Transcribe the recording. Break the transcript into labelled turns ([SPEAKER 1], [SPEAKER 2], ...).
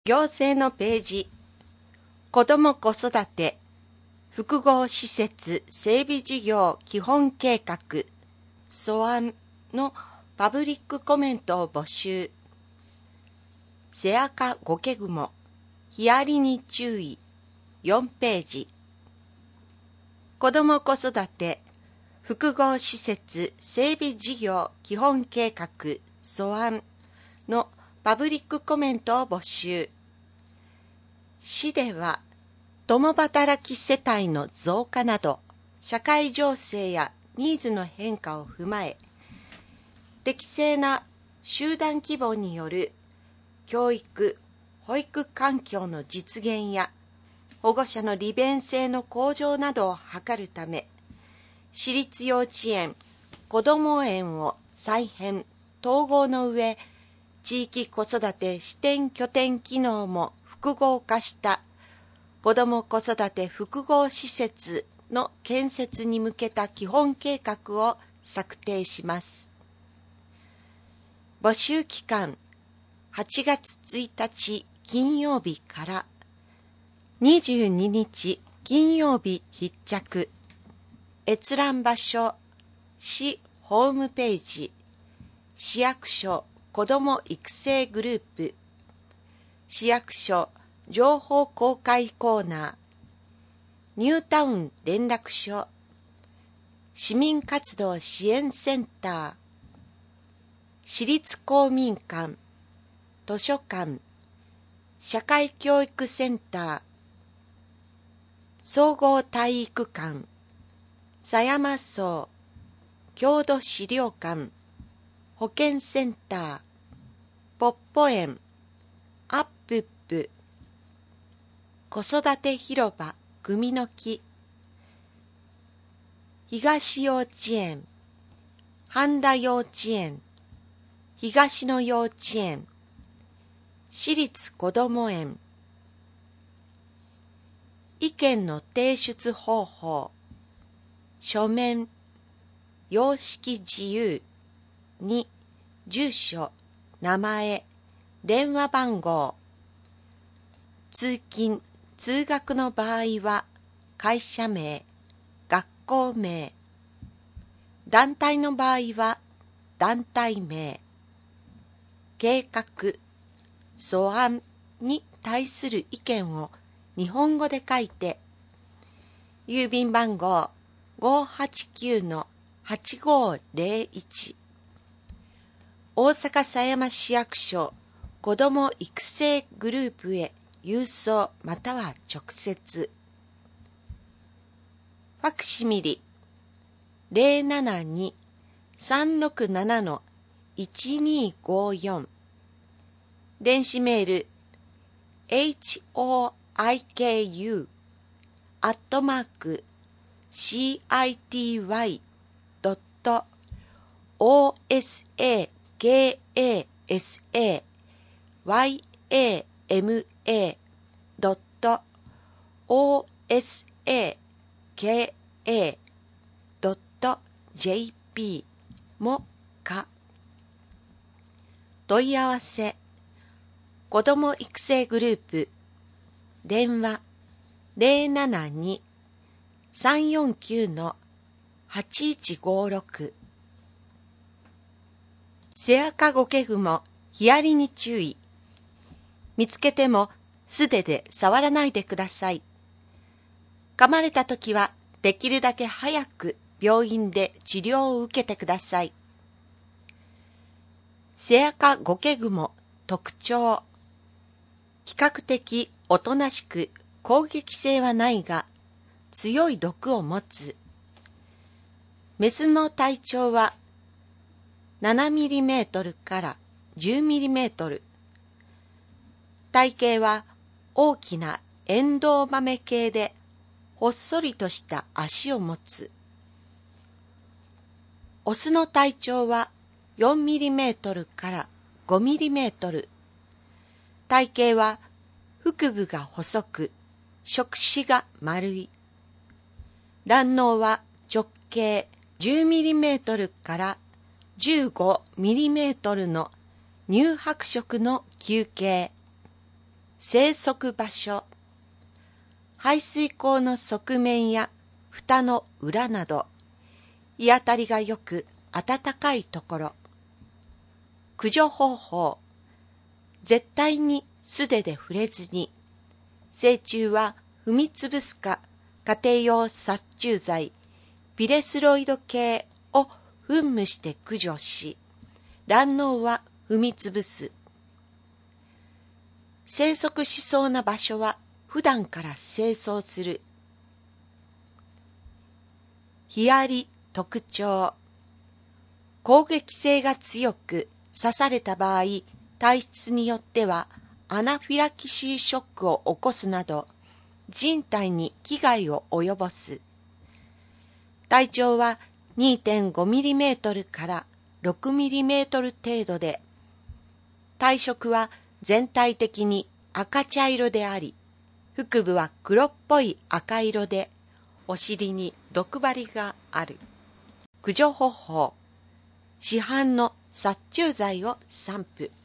[SPEAKER 1] 行政のページ、子ども子育て複合施設整備事業基本計画素案のパブリックコメントを募集。セアカゴケグモヒアリに注意4ページ。子ども子育て複合施設整備事業基本計画素案のパブリックコメントを募集。市では共働き世帯の増加など社会情勢やニーズの変化を踏まえ、適正な集団規模による教育・保育環境の実現や保護者の利便性の向上などを図るため、私立幼稚園・こども園を再編・統合の上、地域子育て支店拠点機能も複合化した子ども子育て複合施設の建設に向けた基本計画を策定します。募集期間8月1日金曜日から22日金曜日必着。閲覧場所、市ホームページ、市役所子ども育成グループ、市役所情報公開コーナー、ニュータウン連絡所、市民活動支援センター、市立公民館、図書館、社会教育センター、総合体育館、狭山荘、郷土資料館、保健センター、ポッポ園、アップップ、子育て広場組の木、東幼稚園、半田幼稚園、東野幼稚園、私立こども園。意見の提出方法、書面、様式自由、2、住所、名前、電話番号。通勤・通学の場合は、会社名、学校名。団体の場合は、団体名。計画、素案に対する意見を日本語で書いて、郵便番号 589-8501 大阪狭山市役所子ども育成グループへ郵送または直接。ファクシミリ 072-367-1254 電子メール hoikasayama.osaka.jp もか。問い合わせ子ども育成グループ電話 072-349-8156 セアカゴケグモヒアリに注意。見つけても素手で触らないでください。噛まれたときはできるだけ早く病院で治療を受けてください。セアカゴケグモ特徴。比較的おとなしく攻撃性はないが強い毒を持つ。メスの体長は 7mm から 10mm。体型は大きなエンドウ豆系でほっそりとした足を持つ。オスの体長は 4mm から 5mm。体型は腹部が細く、触手が丸い。卵嚢は直径 10mm から 15mm の乳白色の球形。 生息場所。排水口の側面や蓋の裏など、日当たりがよく暖かいところ。駆除方法。絶対に素手で触れずに、成虫は踏みつぶすか家庭用殺虫剤ピレスロイド系を噴霧して駆除し、卵嚢は踏みつぶす。生息しそうな場所は普段から清掃する。ヒアリ特徴。攻撃性が強く刺された場合、体質によってはアナフィラキシーショックを起こすなど人体に危害を及ぼす。体長は 2.5mm から6mm 程度で、体色は全体的に赤茶色であり、腹部は黒っぽい赤色で、お尻に毒針がある。駆除方法。市販の殺虫剤を散布。